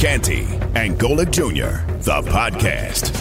Canty and Golic Jr., the podcast.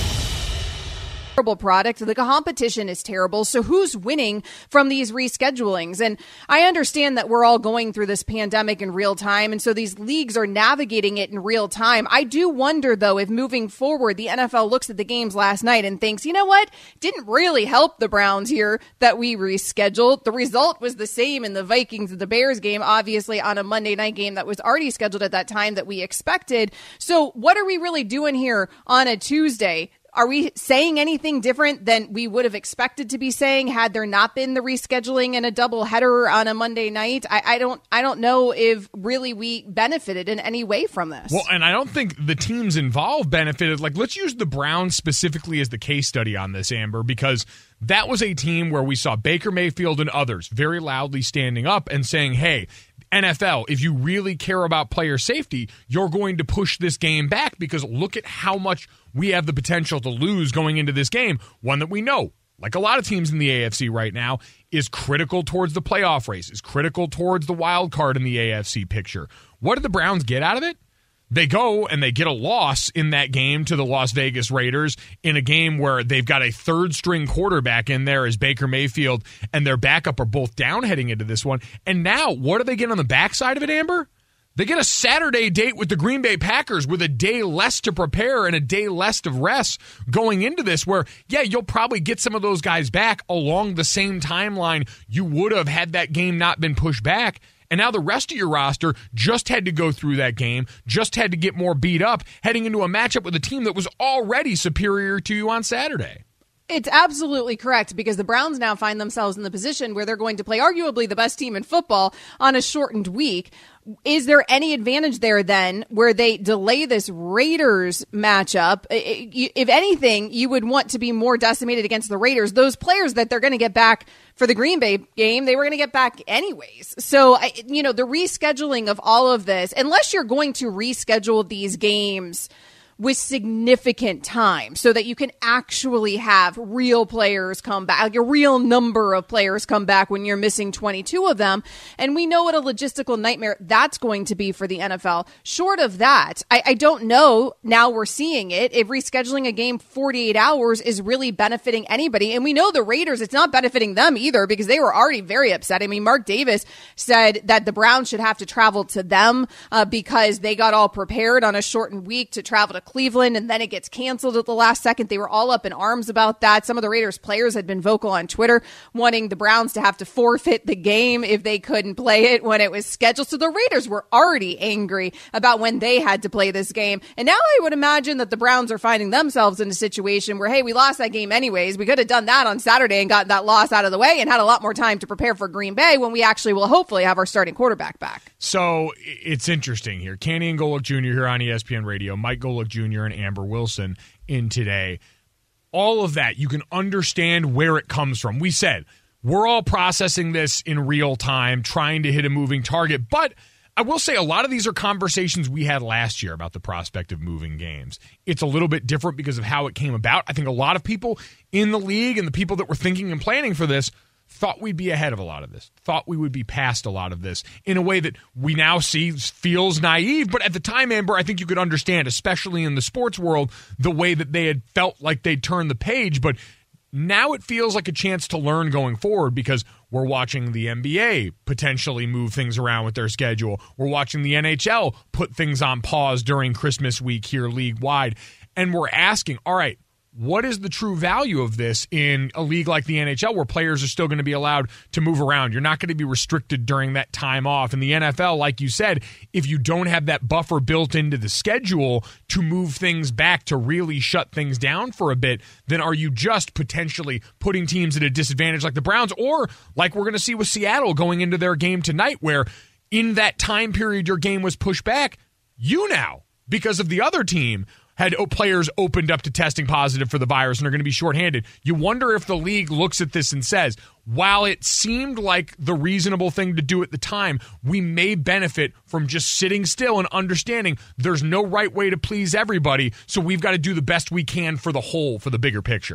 Terrible product. The competition is terrible. So who's winning from these reschedulings? And I understand that we're all going through this pandemic in real time. And so these leagues are navigating it in real time. I do wonder, though, if moving forward, the NFL looks at the games last night and thinks, you know what? Didn't really help the Browns here that we rescheduled. The result was the same in the Vikings and the Bears game, obviously on a Monday night game that was already scheduled at that time that we expected. So what are we really doing here on a Tuesday? Are we saying anything different than we would have expected to be saying had there not been the rescheduling and a double header on a Monday night? I don't know if really we benefited in any way from this. Well, and I don't think the teams involved benefited. Like, let's use the Browns specifically as the case study on this, Amber, because that was a team where we saw Baker Mayfield and others very loudly standing up and saying, hey, NFL, if you really care about player safety, you're going to push this game back because look at how much we have the potential to lose going into this game. One that we know, like a lot of teams in the AFC right now, is critical towards the playoff race, is critical towards the wild card in the AFC picture. What did the Browns get out of it? They go and they get a loss in that game to the Las Vegas Raiders in a game where they've got a third-string quarterback in there as Baker Mayfield and their backup are both down heading into this one. And now, what do they get on the backside of it, Amber? They get a Saturday date with the Green Bay Packers with a day less to prepare and a day less of rest going into this where, yeah, you'll probably get some of those guys back along the same timeline you would have had that game not been pushed back. And now the rest of your roster just had to go through that game, just had to get more beat up, heading into a matchup with a team that was already superior to you on Saturday. It's absolutely correct because the Browns now find themselves in the position where they're going to play arguably the best team in football on a shortened week. Is there any advantage there then where they delay this Raiders matchup? If anything, you would want to be more decimated against the Raiders. Those players that they're going to get back for the Green Bay game, they were going to get back anyways. So, the rescheduling of all of this, unless you're going to reschedule these games with significant time so that you can actually have real players come back, like a real number of players come back when you're missing 22 of them. And we know what a logistical nightmare that's going to be for the NFL. Short of that, I don't know, now we're seeing it, if rescheduling a game 48 hours is really benefiting anybody. And we know the Raiders, it's not benefiting them either because they were already very upset. I mean, Mark Davis said that the Browns should have to travel to them because they got all prepared on a shortened week to travel to Cleveland, and then it gets canceled at the last second. They were all up in arms about that. Some of the Raiders players had been vocal on Twitter wanting the Browns to have to forfeit the game if they couldn't play it when it was scheduled. So the Raiders were already angry about when they had to play this game. And now I would imagine that the Browns are finding themselves in a situation where, hey, we lost that game anyways. We could have done that on Saturday and gotten that loss out of the way and had a lot more time to prepare for Green Bay when we actually will hopefully have our starting quarterback back. So it's interesting here. Canty and Golic Jr. here on ESPN Radio. Mike Golic Jr. and Amber Wilson in today. All of that, you can understand where it comes from. We said we're all processing this in real time, trying to hit a moving target. But I will say a lot of these are conversations we had last year about the prospect of moving games. It's a little bit different because of how it came about. I think a lot of people in the league and the people that were thinking and planning for this thought we'd be ahead of a lot of this, thought we would be past a lot of this in a way that we now see feels naive. But at the time, Amber, I think you could understand, especially in the sports world, the way that they had felt like they'd turned the page. But now it feels like a chance to learn going forward because we're watching the NBA potentially move things around with their schedule. We're watching the NHL put things on pause during Christmas week here league-wide. And we're asking, all right, what is the true value of this in a league like the NHL where players are still going to be allowed to move around? You're not going to be restricted during that time off. In the NFL, like you said, if you don't have that buffer built into the schedule to move things back, to really shut things down for a bit, then are you just potentially putting teams at a disadvantage like the Browns or like we're going to see with Seattle going into their game tonight where in that time period your game was pushed back, you now, because of the other team, had players opened up to testing positive for the virus and are going to be shorthanded. You wonder if the league looks at this and says, while it seemed like the reasonable thing to do at the time, we may benefit from just sitting still and understanding there's no right way to please everybody, so we've got to do the best we can for the whole, for the bigger picture.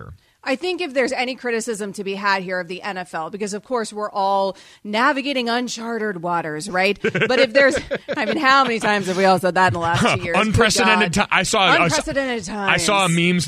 I think if there's any criticism to be had here of the NFL, because of course we're all navigating uncharted waters, right? But if there's, I mean, how many times have we all said that in the last 2 years? Unprecedented time. I saw unprecedented times. I saw a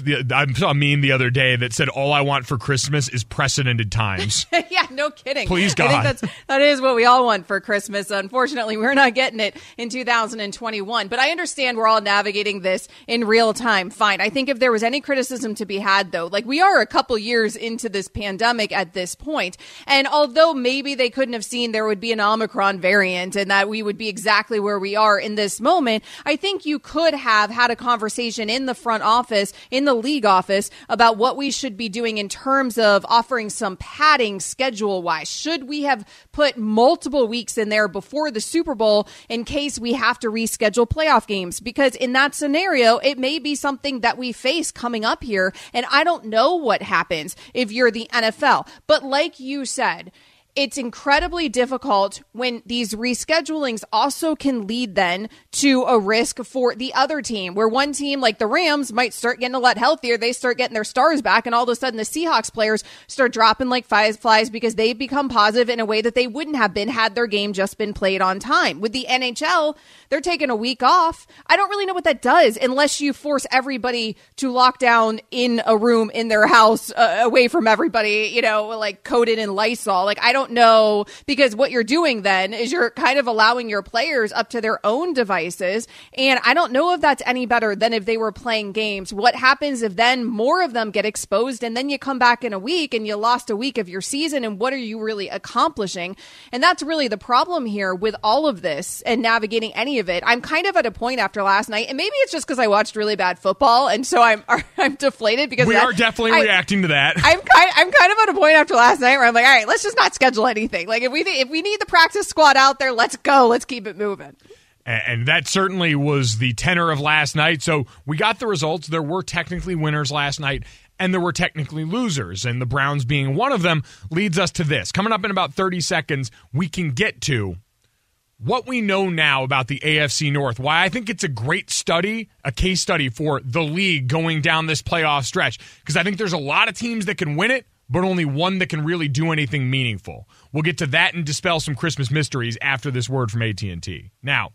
meme the other day that said, "All I want for Christmas is precedented times." Yeah, no kidding. Please God. I think that is what we all want for Christmas. Unfortunately, we're not getting it in 2021. But I understand we're all navigating this in real time. Fine. I think if there was any criticism to be had, though, like we are a couple years into this pandemic at this point, and although maybe they couldn't have seen there would be an Omicron variant and that we would be exactly where we are in this moment, I think you could have had a conversation in the front office, in the league office, about what we should be doing in terms of offering some padding schedule-wise. Should we have put multiple weeks in there before the Super Bowl in case we have to reschedule playoff games? Because in that scenario, it may be something that we face coming up here, and I don't know what happens if you're the NFL. But like you said, it's incredibly difficult when these reschedulings also can lead then to a risk for the other team, where one team like the Rams might start getting a lot healthier. They start getting their stars back, and all of a sudden the Seahawks players start dropping like flies because they've become positive in a way that they wouldn't have been had their game just been played on time. With the NHL, they're taking a week off. I don't really know what that does unless you force everybody to lock down in a room in their house away from everybody, you know, like coated in Lysol. Like, I don't know, because what you're doing then is you're kind of allowing your players up to their own devices. And I don't know if that's any better than if they were playing games. What happens if then more of them get exposed and then you come back in a week and you lost a week of your season, and what are you really accomplishing? And that's really the problem here with all of this and navigating any of it. I'm kind of at a point after last night, and maybe it's just because I watched really bad football, and so I'm deflated because we are definitely reacting to that. I'm kind of at a point after last night where I'm like, all right, let's just not schedule anything. Like if we need the practice squad out there, let's go. Let's keep it moving. And that certainly was the tenor of last night. So we got the results. There were technically winners last night, and there were technically losers. And the Browns being one of them leads us to this. Coming up in about 30 seconds, we can get to what we know now about the AFC North, why I think it's a great study, a case study for the league going down this playoff stretch. Because I think there's a lot of teams that can win it, but only one that can really do anything meaningful. We'll get to that and dispel some Christmas mysteries after this word from AT&T. Now,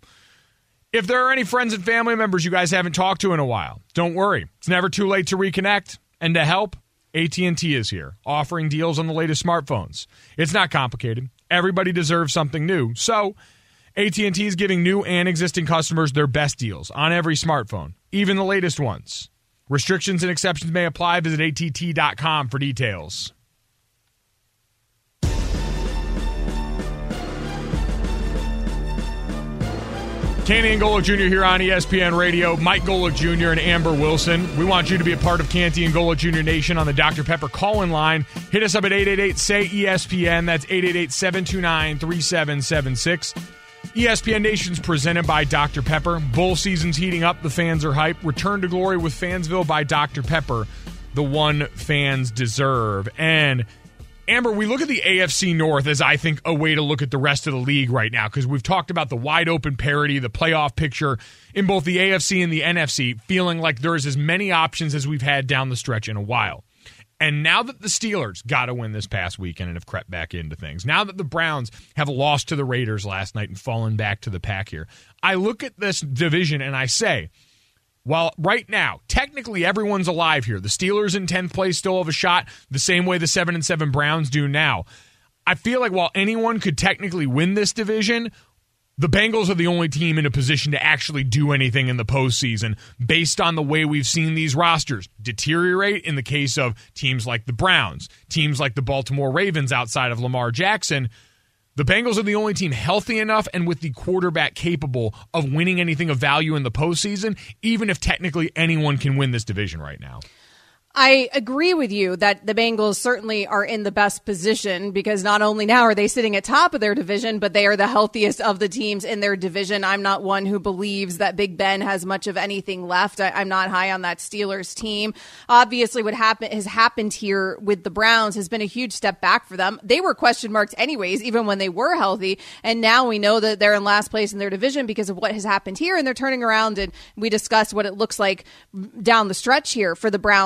if there are any friends and family members you guys haven't talked to in a while, don't worry. It's never too late to reconnect. And to help, AT&T is here, offering deals on the latest smartphones. It's not complicated. Everybody deserves something new. So AT&T is giving new and existing customers their best deals on every smartphone, even the latest ones. Restrictions and exceptions may apply. Visit att.com for details. Canty and Golick Jr. here on ESPN Radio. Mike Golick Jr. and Amber Wilson. We want you to be a part of Canty and Golick Jr. Nation on the Dr. Pepper call-in line. Hit us up at 888-SAY-ESPN. That's 888-729-3776. ESPN Nation's presented by Dr. Pepper. Bowl season's heating up. The fans are hyped. Return to glory with Fansville by Dr. Pepper. The one fans deserve. And Amber, we look at the AFC North as, I think, a way to look at the rest of the league right now, because we've talked about the wide open parity, the playoff picture in both the AFC and the NFC, feeling like there's as many options as we've had down the stretch in a while. And now that the Steelers got to win this past weekend and have crept back into things, now that the Browns have lost to the Raiders last night and fallen back to the pack here, I look at this division and I say, well, right now, technically everyone's alive here. The Steelers in 10th place still have a shot, the same way the 7-7 Browns do now. I feel like while anyone could technically win this division, the Bengals are the only team in a position to actually do anything in the postseason based on the way we've seen these rosters deteriorate in the case of teams like the Browns, teams like the Baltimore Ravens outside of Lamar Jackson. The Bengals are the only team healthy enough and with the quarterback capable of winning anything of value in the postseason, even if technically anyone can win this division right now. I agree with you that the Bengals certainly are in the best position, because not only now are they sitting at top of their division, but they are the healthiest of the teams in their division. I'm not one who believes that Big Ben has much of anything left. I'm not high on that Steelers team. Obviously, what has happened here with the Browns has been a huge step back for them. They were question marks anyways, even when they were healthy. And now we know that they're in last place in their division because of what has happened here. And they're turning around, and we discussed what it looks like down the stretch here for the Browns as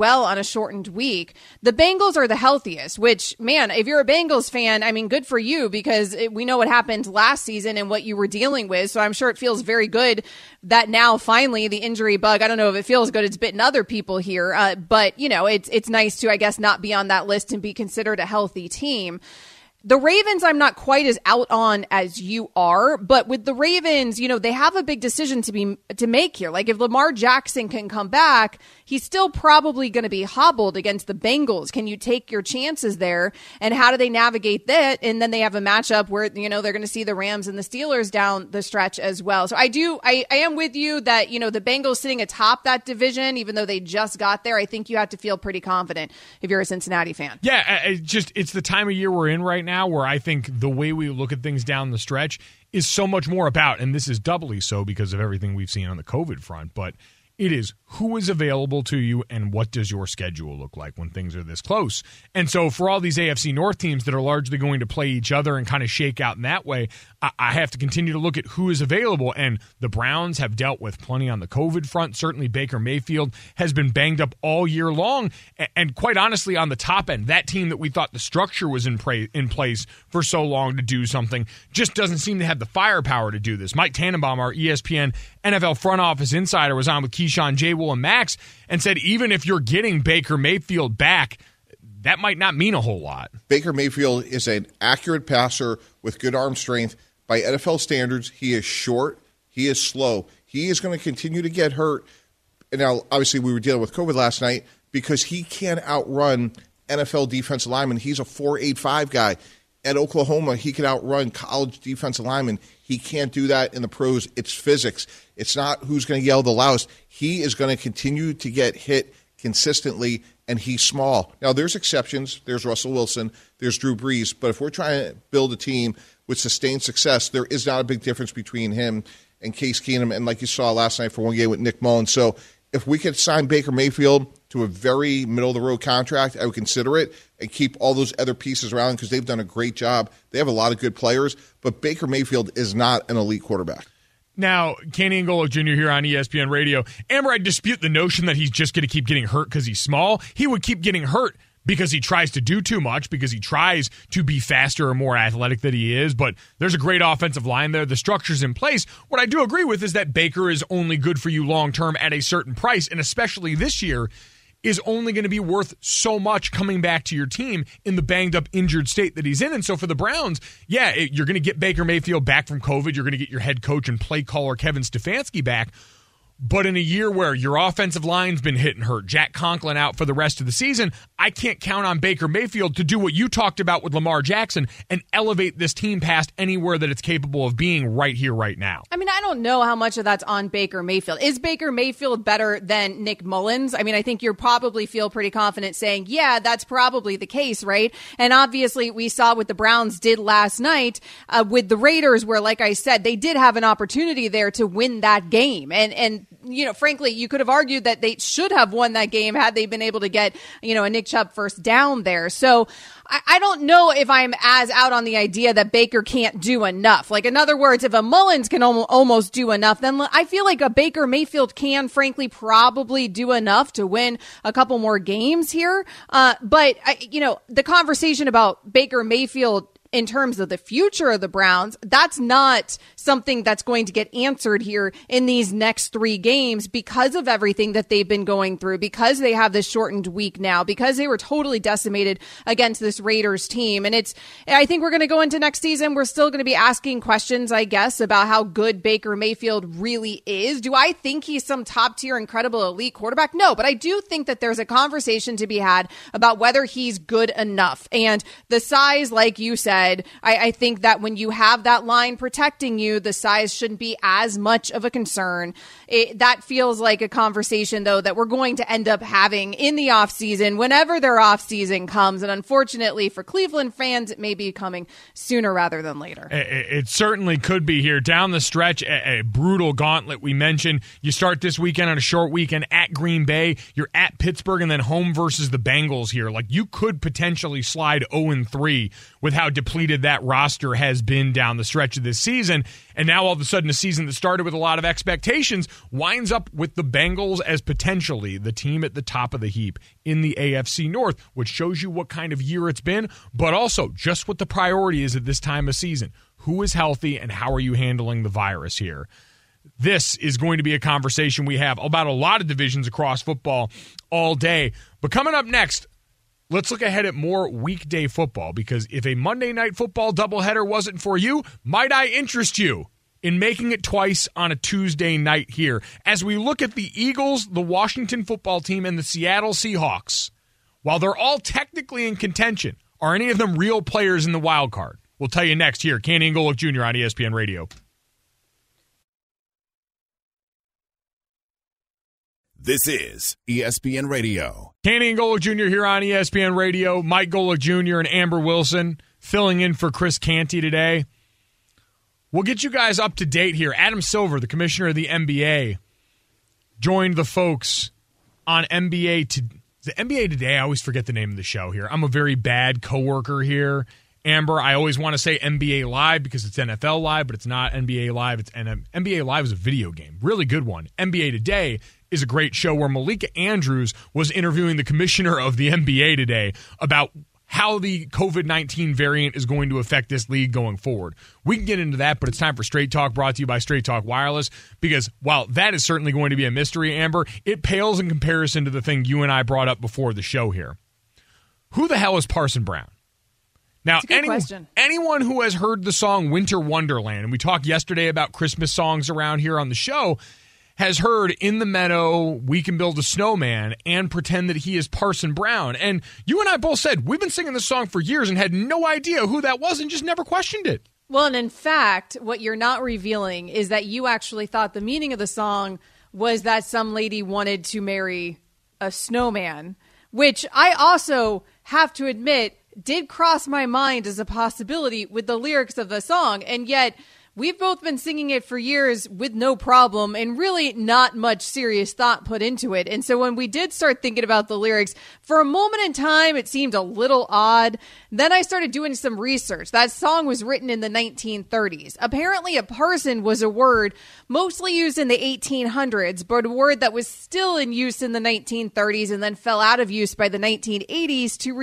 well on a shortened week. The Bengals are the healthiest, which, man, if you're a Bengals fan, I mean, good for you, because we know what happened last season and what you were dealing with. So I'm sure it feels very good that now finally the injury bug, I don't know if it feels good, it's bitten other people here, but it's nice to, I guess, not be on that list and be considered a healthy team. The Ravens, I'm not quite as out on as you are, but with the Ravens, they have a big decision to make here. Like, if Lamar Jackson can come back, he's still probably going to be hobbled against the Bengals. Can you take your chances there? And how do they navigate that? And then they have a matchup where, they're going to see the Rams and the Steelers down the stretch as well. So I am with you that, the Bengals sitting atop that division, even though they just got there, I think you have to feel pretty confident if you're a Cincinnati fan. Yeah, it's the time of year we're in right now where I think the way we look at things down the stretch is so much more about, and this is doubly so because of everything we've seen on the COVID front, but it is who is available to you and what does your schedule look like when things are this close. And so for all these AFC North teams that are largely going to play each other and kind of shake out in that way, I have to continue to look at who is available. And the Browns have dealt with plenty on the COVID front. Certainly Baker Mayfield has been banged up all year long. And quite honestly, on the top end, that team that we thought the structure was in place for so long to do something just doesn't seem to have the firepower to do this. Mike Tannenbaum, our ESPN NFL front office insider, was on with Keyshawn, J. Will, and Max and said even if you're getting Baker Mayfield back, that might not mean a whole lot. Baker Mayfield is an accurate passer with good arm strength. By NFL standards, he is short. He is slow. He is going to continue to get hurt. And now, obviously, we were dealing with COVID last night because he can outrun NFL defensive linemen. He's a 4.85 guy. At Oklahoma, he can outrun college defensive linemen. He can't do that in the pros. It's physics. It's not who's going to yell the loudest. He is going to continue to get hit consistently, and he's small. Now, there's exceptions. There's Russell Wilson. There's Drew Brees. But if we're trying to build a team with sustained success, there is not a big difference between him and Case Keenum, and like you saw last night for one game with Nick Mullins. So if we could sign Baker Mayfield to a very middle-of-the-road contract, I would consider it, and keep all those other pieces around because they've done a great job. They have a lot of good players, but Baker Mayfield is not an elite quarterback. Now, Kenny Ngolo Jr. here on ESPN Radio. Amber, I dispute the notion that he's just going to keep getting hurt because he's small. He would keep getting hurt because he tries to do too much, because he tries to be faster or more athletic than he is, but there's a great offensive line there. The structure's in place. What I do agree with is that Baker is only good for you long-term at a certain price, and especially this year, is only going to be worth so much coming back to your team in the banged-up, injured state that he's in. And so for the Browns, you're going to get Baker Mayfield back from COVID. You're going to get your head coach and play caller Kevin Stefanski back. But in a year where your offensive line's been hit and hurt, Jack Conklin out for the rest of the season, I can't count on Baker Mayfield to do what you talked about with Lamar Jackson and elevate this team past anywhere that it's capable of being right here, right now. I mean, I don't know how much of that's on Baker Mayfield. Is Baker Mayfield better than Nick Mullins? I mean, I think you probably feel pretty confident saying, yeah, that's probably the case, right? And obviously, we saw what the Browns did last night with the Raiders, where, like I said, they did have an opportunity there to win that game. And frankly, you could have argued that they should have won that game had they been able to get, a Nick Chubb first down there. So I don't know if I'm as out on the idea that Baker can't do enough. Like, in other words, if a Mullins can almost do enough, then I feel like a Baker Mayfield can, frankly, probably do enough to win a couple more games here. But the conversation about Baker Mayfield in terms of the future of the Browns, that's not something that's going to get answered here in these next 3 games because of everything that they've been going through, because they have this shortened week now, because they were totally decimated against this Raiders team. And I think we're going to go into next season. We're still going to be asking questions, I guess, about how good Baker Mayfield really is. Do I think he's some top tier, incredible elite quarterback? No, but I do think that there's a conversation to be had about whether he's good enough. And the size, like you said, I think that when you have that line protecting you, the size shouldn't be as much of a concern. That feels like a conversation, though, that we're going to end up having in the offseason, whenever their offseason comes. And unfortunately for Cleveland fans, it may be coming sooner rather than later. It certainly could be here. Down the stretch, a brutal gauntlet we mentioned. You start this weekend on a short weekend at Green Bay. You're at Pittsburgh and then home versus the Bengals here. Like, you could potentially slide 0-3 with how depleted depleted that roster has been down the stretch of this season. And now all of a sudden a season that started with a lot of expectations winds up with the Bengals as potentially the team at the top of the heap in the AFC North, which shows you what kind of year it's been, but also just what the priority is at this time of season. Who is healthy and how are you handling the virus here? This is going to be a conversation we have about a lot of divisions across football all day. But coming up next, let's look ahead at more weekday football, because if a Monday Night Football doubleheader wasn't for you, might I interest you in making it twice on a Tuesday night here as we look at the Eagles, the Washington football team, and the Seattle Seahawks. While they're all technically in contention, are any of them real players in the wild card? We'll tell you next here. Canty and Golic Jr. on ESPN Radio. This is ESPN Radio. Canty and Golic Jr. here on ESPN Radio. Mike Golic Jr. and Amber Wilson filling in for Chris Canty today. We'll get you guys up to date here. Adam Silver, the commissioner of the NBA, joined the folks on NBA Today. I always forget the name of the show here. I'm a very bad coworker here. Amber, I always want to say NBA Live because it's NFL Live, but it's not NBA Live. It's NBA Live is a video game. Really good one. NBA Today is a great show where Malika Andrews was interviewing the commissioner of the NBA today about how the COVID-19 variant is going to affect this league going forward. We can get into that, but it's time for Straight Talk, brought to you by Straight Talk Wireless, because while that is certainly going to be a mystery, Amber, it pales in comparison to the thing you and I brought up before the show here. Who the hell is Parson Brown? Now, anyone who has heard the song Winter Wonderland, and we talked yesterday about Christmas songs around here on the show, has heard In the Meadow, We Can Build a Snowman, and pretend that he is Parson Brown. And you and I both said we've been singing this song for years and had no idea who that was and just never questioned it. Well, and in fact, what you're not revealing is that you actually thought the meaning of the song was that some lady wanted to marry a snowman, which I also have to admit did cross my mind as a possibility with the lyrics of the song. And yet we've both been singing it for years with no problem and really not much serious thought put into it. And so when we did start thinking about the lyrics, for a moment in time, it seemed a little odd. Then I started doing some research. That song was written in the 1930s. Apparently, a parson was a word mostly used in the 1800s, but a word that was still in use in the 1930s and then fell out of use by the 1980s to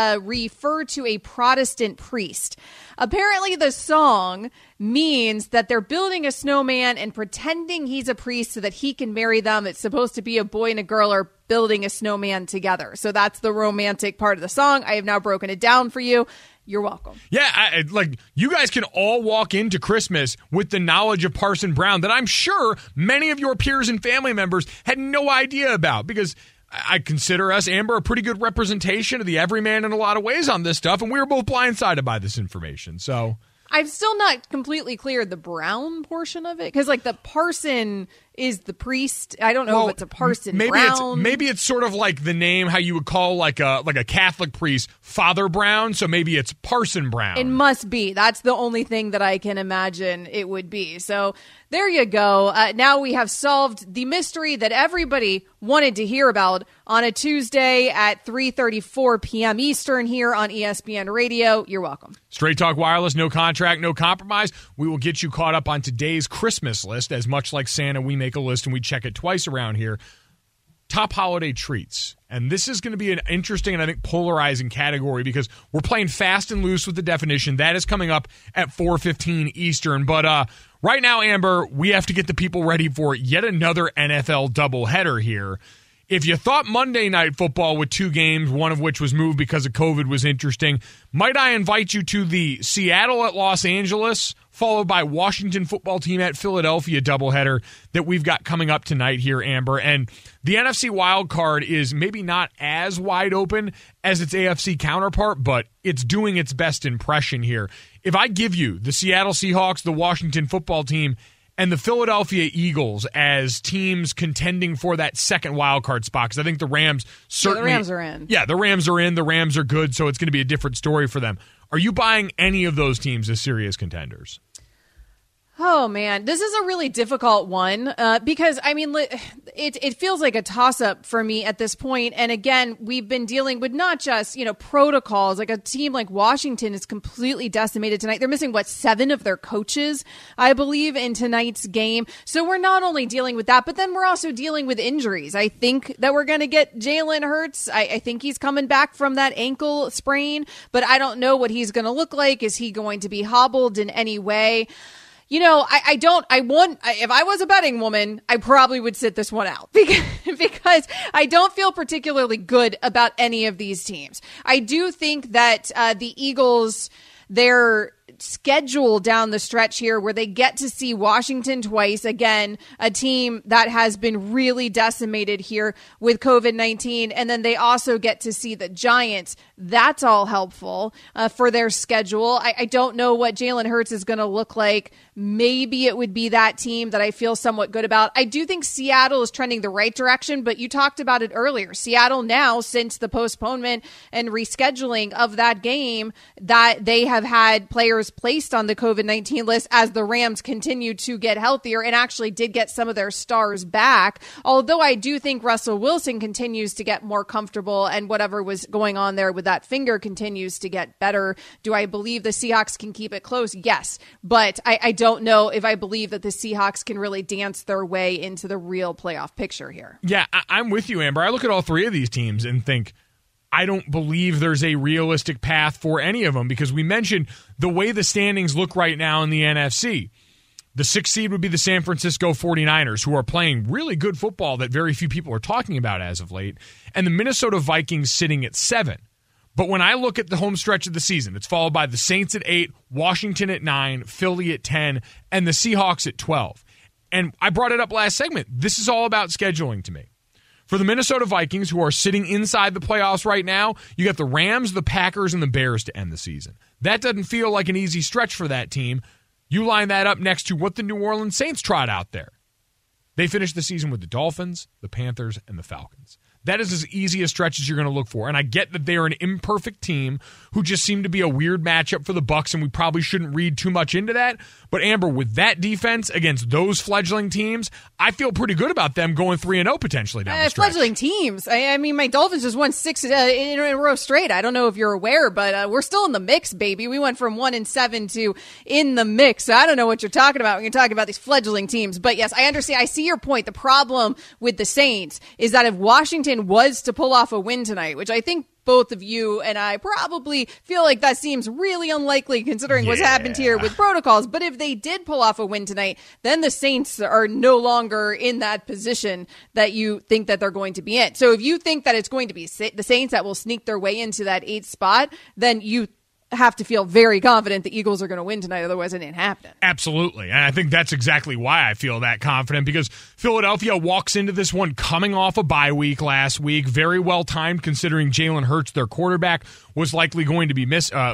refer to a Protestant priest. Apparently, the song means that they're building a snowman and pretending he's a priest so that he can marry them. It's supposed to be a boy and a girl are building a snowman together. So that's the romantic part of the song. I have now broken it down for you. You're welcome. Yeah, you guys can all walk into Christmas with the knowledge of Parson Brown that I'm sure many of your peers and family members had no idea about, because I consider us, Amber, a pretty good representation of the everyman in a lot of ways on this stuff, and we were both blindsided by this information. So I'm still not completely clear the Brown portion of it, because the parson is the priest. I don't know if it's a parson. Maybe it's sort of like the name how you would call like a Catholic priest Father Brown. So maybe it's Parson Brown. It must be. That's the only thing that I can imagine it would be. So there you go. Now we have solved the mystery that everybody wanted to hear about on a Tuesday at 3:34 p.m. Eastern here on ESPN Radio. You're welcome. Straight Talk Wireless, no contract, no compromise. We will get you caught up on today's Christmas list. As much like Santa, we make a list and we check it twice around here. Top holiday treats. And this is going to be an interesting and I think polarizing category because we're playing fast and loose with the definition. That is coming up at 4:15 Eastern. But right now, Amber, we have to get the people ready for yet another NFL doubleheader here. If you thought Monday Night Football with two games, one of which was moved because of COVID, was interesting, might I invite you to the Seattle at Los Angeles, followed by Washington football team at Philadelphia doubleheader that we've got coming up tonight here, Amber. And the NFC wild card is maybe not as wide open as its AFC counterpart, but it's doing its best impression here. If I give you the Seattle Seahawks, the Washington football team, and the Philadelphia Eagles as teams contending for that second wild card spot, because I think the Rams certainly... Yeah, the Rams are in. Yeah, the Rams are in. The Rams are good, so it's going to be a different story for them. Are you buying any of those teams as serious contenders? Oh, man, this is a really difficult one because, I mean, it feels like a toss-up for me at this point. And again, we've been dealing with not just, protocols. Like a team like Washington is completely decimated tonight. They're missing, 7 of their coaches, I believe, in tonight's game. So we're not only dealing with that, but then we're also dealing with injuries. I think that we're going to get Jalen Hurts. I think he's coming back from that ankle sprain, but I don't know what he's going to look like. Is he going to be hobbled in any way? If I was a betting woman, I probably would sit this one out because I don't feel particularly good about any of these teams. I do think that the Eagles, their schedule down the stretch here where they get to see Washington twice, again, a team that has been really decimated here with COVID-19, and then they also get to see the Giants. That's all helpful for their schedule. I don't know what Jalen Hurts is going to look like. Maybe it would be that team that I feel somewhat good about. I do think Seattle is trending the right direction, but you talked about it earlier. Seattle now, since the postponement and rescheduling of that game, that they have had players placed on the COVID-19 list as the Rams continue to get healthier and actually did get some of their stars back. Although I do think Russell Wilson continues to get more comfortable and whatever was going on there with that finger continues to get better. Do I believe the Seahawks can keep it close? Yes. But I don't know if I believe that the Seahawks can really dance their way into the real playoff picture here. Yeah, I'm with you, Amber. I look at all 3 of these teams and think, I don't believe there's a realistic path for any of them because we mentioned the way the standings look right now in the NFC. The 6th seed would be the San Francisco 49ers, who are playing really good football that very few people are talking about as of late, and the Minnesota Vikings sitting at 7. But when I look at the home stretch of the season, it's followed by the Saints at 8, Washington at 9, Philly at 10, and the Seahawks at 12. And I brought it up last segment. This is all about scheduling to me. For the Minnesota Vikings, who are sitting inside the playoffs right now, you got the Rams, the Packers, and the Bears to end the season. That doesn't feel like an easy stretch for that team. You line that up next to what the New Orleans Saints trot out there. They finished the season with the Dolphins, the Panthers, and the Falcons. That is as easy a stretch as you're going to look for. And I get that they are an imperfect team who just seem to be a weird matchup for the Bucs, and we probably shouldn't read too much into that. But Amber, with that defense against those fledgling teams, I feel pretty good about them going 3-0 potentially down the stretch. Fledgling teams. I mean, my Dolphins just won 6 in a row straight. I don't know if you're aware, but we're still in the mix, baby. We went from 1-7 to in the mix. So I don't know what you're talking about when you're talking about these fledgling teams. But yes, I understand. I see your point. The problem with the Saints is that if Washington was to pull off a win tonight, which I think both of you and I probably feel like that seems really unlikely considering what's happened here with protocols. But if they did pull off a win tonight, then the Saints are no longer in that position that you think that they're going to be in. So if you think that it's going to be the Saints that will sneak their way into that 8th spot, then you have to feel very confident the Eagles are going to win tonight. Otherwise, it ain't happening. Absolutely. And I think that's exactly why I feel that confident, because Philadelphia walks into this one coming off a bye week last week. Very well timed considering Jalen Hurts, their quarterback, was likely going to be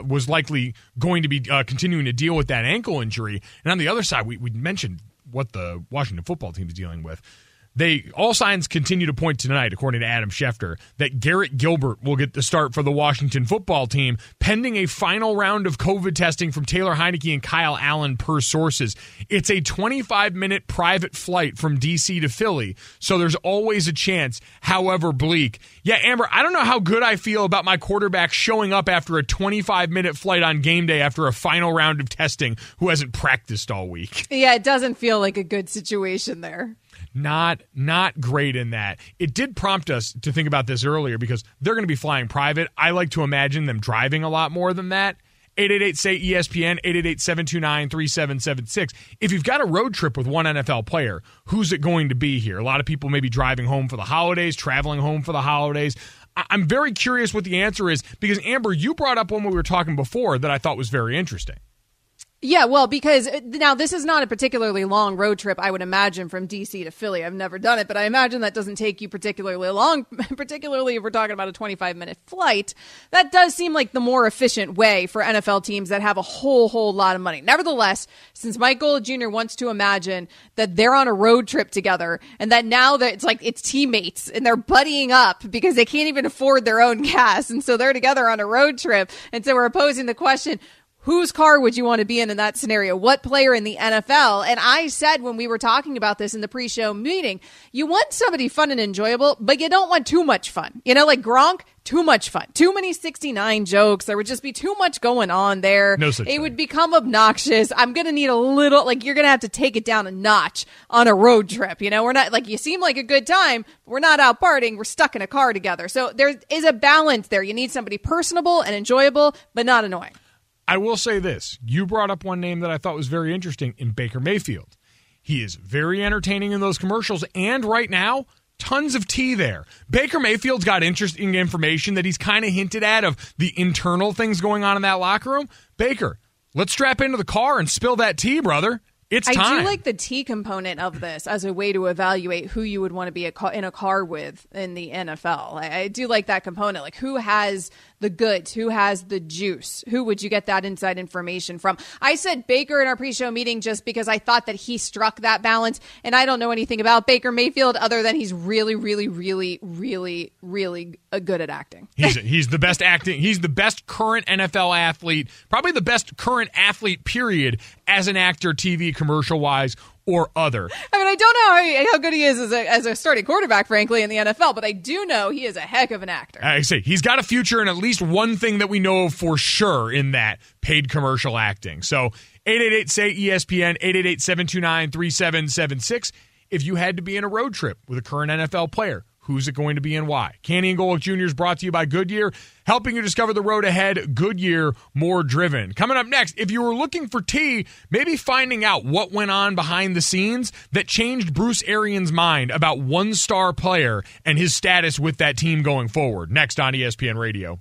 continuing to deal with that ankle injury. And on the other side, we mentioned what the Washington football team is dealing with. All signs continue to point tonight, according to Adam Schefter, that Garrett Gilbert will get the start for the Washington football team, pending a final round of COVID testing from Taylor Heineke and Kyle Allen per sources. It's a 25-minute private flight from D.C. to Philly, so there's always a chance, however bleak. Yeah, Amber, I don't know how good I feel about my quarterback showing up after a 25-minute flight on game day after a final round of testing who hasn't practiced all week. Yeah, it doesn't feel like a good situation there. Not great in that. It did prompt us to think about this earlier because they're going to be flying private. I like to imagine them driving a lot more than that. 888-SAY-ESPN, 888-729-3776. If you've got a road trip with one NFL player, who's it going to be here? A lot of people may be driving home for the holidays, traveling home for the holidays. I'm very curious what the answer is because, Amber, you brought up one when we were talking before that I thought was very interesting. Yeah, well, because now this is not a particularly long road trip, I would imagine, from D.C. to Philly. I've never done it, but I imagine that doesn't take you particularly long, particularly if we're talking about a 25-minute flight. That does seem like the more efficient way for NFL teams that have a whole lot of money. Nevertheless, since Mike Golic Jr. wants to imagine that they're on a road trip together and that now that it's like it's teammates and they're buddying up because they can't even afford their own gas, and so they're together on a road trip, and so we're posing the question, whose car would you want to be in that scenario? What player in the NFL? And I said when we were talking about this in the pre-show meeting, you want somebody fun and enjoyable, but you don't want too much fun. You know, like Gronk, too much fun. Too many 69 jokes. There would just be too much going on there. No such thing. It would become obnoxious. I'm going to need a little, like, you're going to have to take it down a notch on a road trip. You know, we're not, like, you seem like a good time, but we're not out partying. We're stuck in a car together. So there is a balance there. You need somebody personable and enjoyable, but not annoying. I will say this. You brought up one name that I thought was very interesting in Baker Mayfield. He is very entertaining in those commercials, and right now, tons of tea there. Baker Mayfield's got interesting information that he's kind of hinted at of the internal things going on in that locker room. Baker, let's strap into the car and spill that tea, brother. It's time. I do like the tea component of this as a way to evaluate who you would want to be in a car with in the NFL. I do like that component. Like, who has the goods? Who has the juice? Who would you get that inside information from? I said Baker in our pre-show meeting just because I thought that he struck that balance, and I don't know anything about Baker Mayfield other than he's really, really, really, really, really good at acting. He's the best acting. He's the best current NFL athlete, probably the best current athlete, period, as an actor, TV, commercial-wise, or other. I mean, I don't know how good he is as a starting quarterback, frankly, in the NFL, but I do know he is a heck of an actor. I say he's got a future in at least one thing that we know of for sure in that paid commercial acting. So 888-SAY-ESPN, 888-729-3776. If you had to be in a road trip with a current NFL player, who's it going to be and why? Canty and Golick Jr. is brought to you by Goodyear, helping you discover the road ahead. Goodyear, more driven. Coming up next, if you were looking for tea, maybe finding out what went on behind the scenes that changed Bruce Arians' mind about one-star player and his status with that team going forward. Next on ESPN Radio.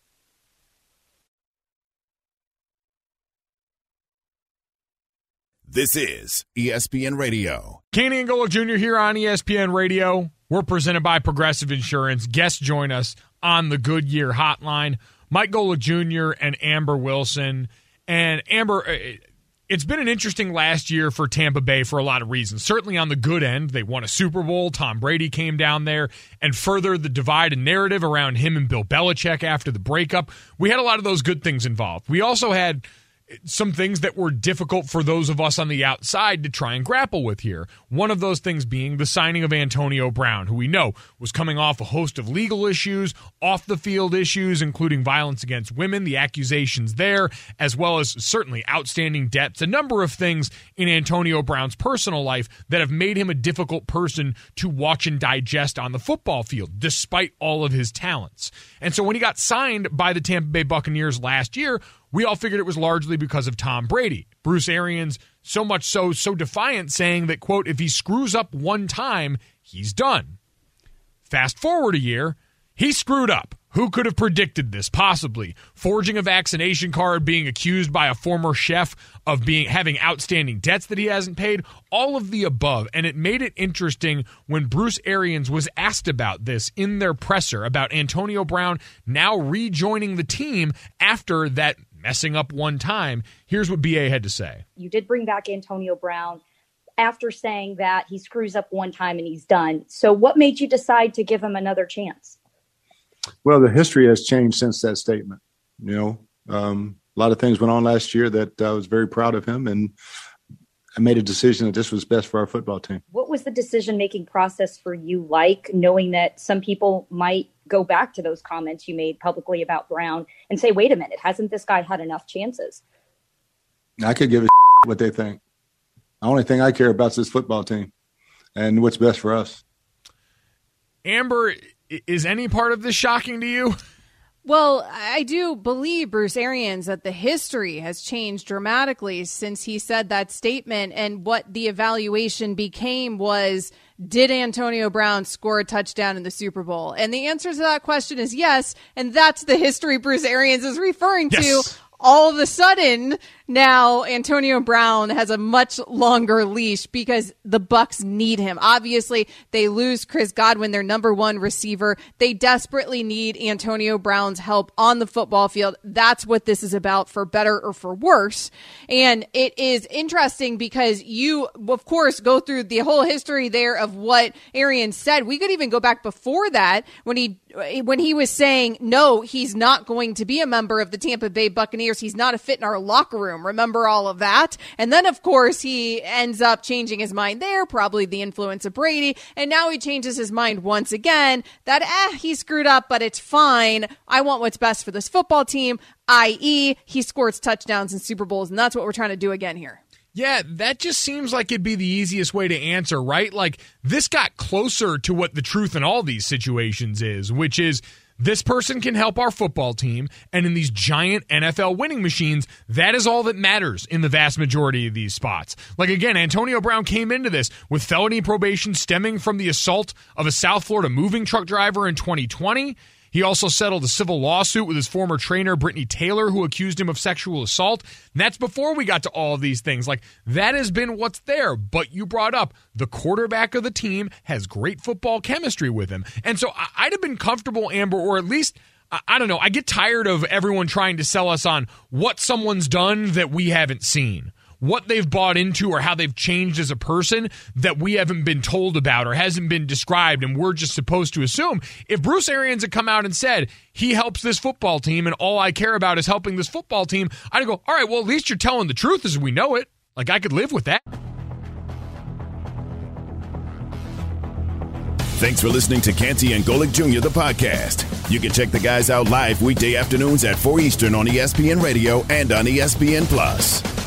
This is ESPN Radio. Canty and Golick Jr. here on ESPN Radio. We're presented by Progressive Insurance. Guests join us on the Goodyear hotline. Mike Golick Jr. and Amber Wilson. And Amber, it's been an interesting last year for Tampa Bay for a lot of reasons. Certainly on the good end, they won a Super Bowl. Tom Brady came down there and furthered the divide and narrative around him and Bill Belichick after the breakup. We had a lot of those good things involved. We also had some things that were difficult for those of us on the outside to try and grapple with here. One of those things being the signing of Antonio Brown, who we know was coming off a host of legal issues, off-the-field issues, including violence against women, the accusations there, as well as certainly outstanding debts, a number of things in Antonio Brown's personal life that have made him a difficult person to watch and digest on the football field, despite all of his talents. And so when he got signed by the Tampa Bay Buccaneers last year, we all figured it was largely because of Tom Brady. Bruce Arians, so much so defiant, saying that, quote, if he screws up one time, he's done. Fast forward a year, he screwed up. Who could have predicted this, possibly? Forging a vaccination card, being accused by a former chef of having outstanding debts that he hasn't paid, all of the above. And it made it interesting when Bruce Arians was asked about this in their presser, about Antonio Brown now rejoining the team after that messing up one time. Here's what BA had to say. You did bring back Antonio Brown after saying that he screws up one time and he's done. So what made you decide to give him another chance? Well, the history has changed since that statement. You know, a lot of things went on last year that I was very proud of him, and I made a decision that this was best for our football team. What was the decision-making process for you like, knowing that some people might go back to those comments you made publicly about Brown and say, wait a minute, hasn't this guy had enough chances? I could give a what they think. The only thing I care about is this football team and what's best for us. Amber, is any part of this shocking to you? Well, I do believe, Bruce Arians, that the history has changed dramatically since he said that statement, and what the evaluation became was, did Antonio Brown score a touchdown in the Super Bowl? And the answer to that question is yes, and that's the history Bruce Arians is referring to. Yes. All of a sudden, Now, Antonio Brown has a much longer leash because the Bucs need him. Obviously, they lose Chris Godwin, their number one receiver. They desperately need Antonio Brown's help on the football field. That's what this is about, for better or for worse. And it is interesting because you, of course, go through the whole history there of what Arians said. We could even go back before that when he was saying, no, he's not going to be a member of the Tampa Bay Buccaneers. He's not a fit in our locker room. Remember all of that? And then, of course, he ends up changing his mind there, probably the influence of Brady. And now he changes his mind once again that, he screwed up, but it's fine. I want what's best for this football team, i.e. he scores touchdowns in Super Bowls. And that's what we're trying to do again here. Yeah, that just seems like it'd be the easiest way to answer, right? Like, this got closer to what the truth in all these situations is, which is this person can help our football team, and in these giant NFL winning machines, that is all that matters in the vast majority of these spots. Like, again, Antonio Brown came into this with felony probation stemming from the assault of a South Florida moving truck driver in 2020. He also settled a civil lawsuit with his former trainer, Brittany Taylor, who accused him of sexual assault. And that's before we got to all of these things. Like, that has been what's there. But you brought up the quarterback of the team has great football chemistry with him. And so I'd have been comfortable, Amber, or at least, I don't know, I get tired of everyone trying to sell us on what someone's done that we haven't seen, what they've bought into or how they've changed as a person that we haven't been told about or hasn't been described, and we're just supposed to assume. If Bruce Arians had come out and said he helps this football team and all I care about is helping this football team, I'd go, all right, well, at least you're telling the truth as we know it. Like, I could live with that. Thanks for listening to Canty and Golic Jr., the podcast. You can check the guys out live weekday afternoons at 4 Eastern on ESPN Radio and on ESPN+.